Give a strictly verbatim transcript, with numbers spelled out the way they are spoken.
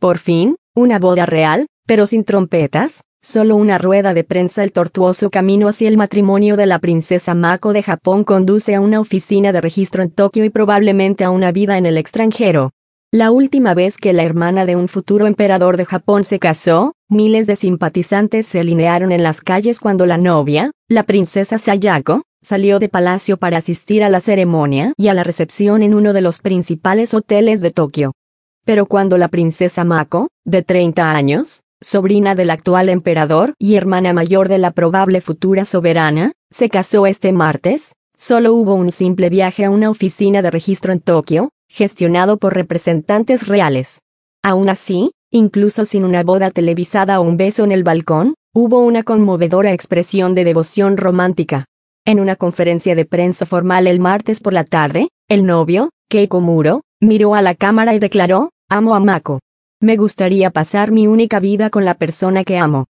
Por fin, una boda real, pero sin trompetas, solo una rueda de prensa. El tortuoso camino hacia el matrimonio de la princesa Mako de Japón conduce a una oficina de registro en Tokio y probablemente a una vida en el extranjero. La última vez que la hermana de un futuro emperador de Japón se casó, miles de simpatizantes se alinearon en las calles cuando la novia, la princesa Sayako, salió de palacio para asistir a la ceremonia y a la recepción en uno de los principales hoteles de Tokio. Pero cuando la princesa Mako, de treinta años, sobrina del actual emperador y hermana mayor de la probable futura soberana, se casó este martes, solo hubo un simple viaje a una oficina de registro en Tokio, gestionado por representantes reales. Aún así, incluso sin una boda televisada o un beso en el balcón, hubo una conmovedora expresión de devoción romántica. En una conferencia de prensa formal el martes por la tarde, el novio, Keiko Muro, miró a la cámara y declaró: «Amo a Mako. Me gustaría pasar mi única vida con la persona que amo».